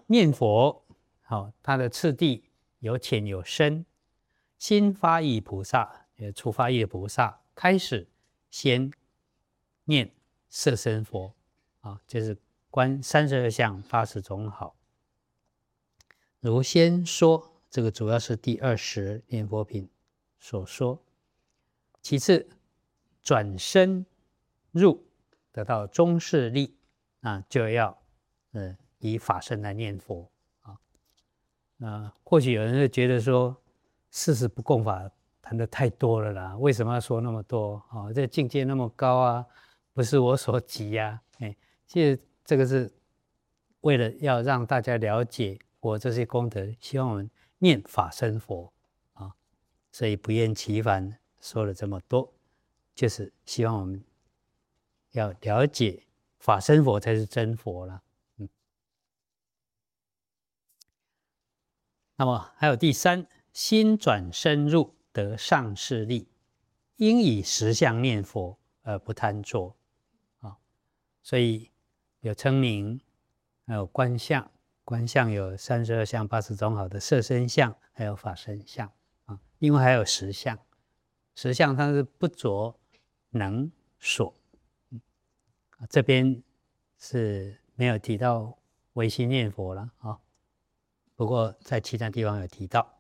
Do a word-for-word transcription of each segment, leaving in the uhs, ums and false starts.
念佛，好，它的次第有浅有深。新发意菩萨，也初发意的菩萨，开始先念色身佛，啊，就是观三十二相八十种好。如先说，这个主要是第二十念佛品所说。其次，转身入得到中士力，啊，就要呃以法身来念佛啊。那或许有人会觉得说，四十不共法谈的太多了啦，为什么要说那么多？哦，这境界那么高啊，不是我所及呀、啊。哎，其实这个是为了要让大家了解我这些功德，希望我们念法身佛啊，所以不厌其烦说了这么多，就是希望我们要了解法身佛才是真佛了。嗯，那么还有第三，心转深入得上士力，应以实相念佛而不贪着啊。所以有称名，还有观相，观相有三十二相、八十种好的色身相，还有法身相啊。另外还有实相，实相它是不着能所。这边是没有提到唯心念佛了啊，不过在其他地方有提到。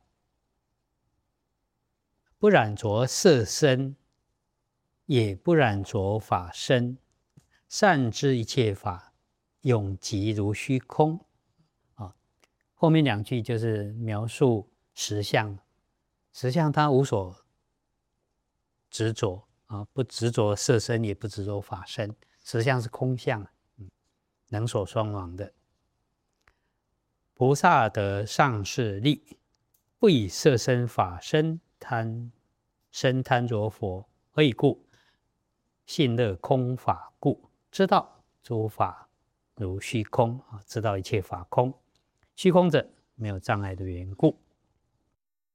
不染着色身，也不染着法身，善知一切法，永寂如虚空。啊，后面两句就是描述实相，实相它无所执着啊，不执着色身，也不执着法身，实相是空相，嗯，能所双亡的。菩萨得上士力，不以色身法身贪身贪着佛，何以故？信乐空法故，知道诸法如虚空啊，知道一切法空，虚空者没有障碍的缘故。